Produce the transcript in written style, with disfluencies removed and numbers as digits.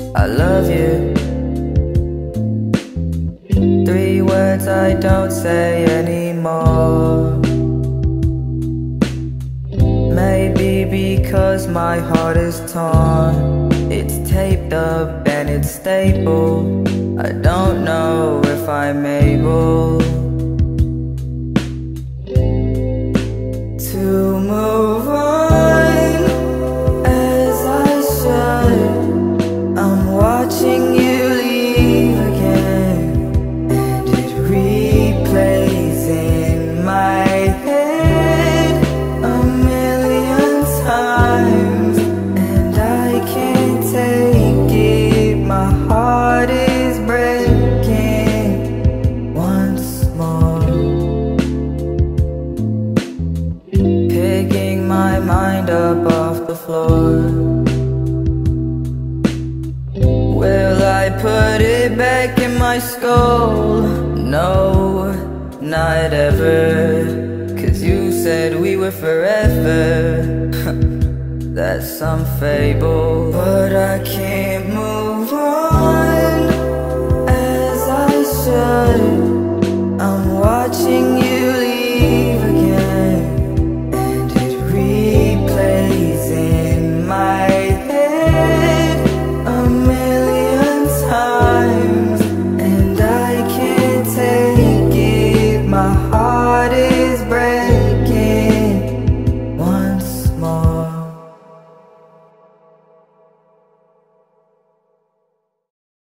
I love you. 3 words I don't say anymore. Maybe because my heart is torn. It's taped up and it's stable. I don't know if I'm able to move on as I should. I'm watching you leave again, and it replays in my head a million times, and I can't take it. My heart is breaking once more. Picking my mind up off the floor. Will I put it back in my skull? No, not ever. 'Cause you said we were forever. That's some fable, but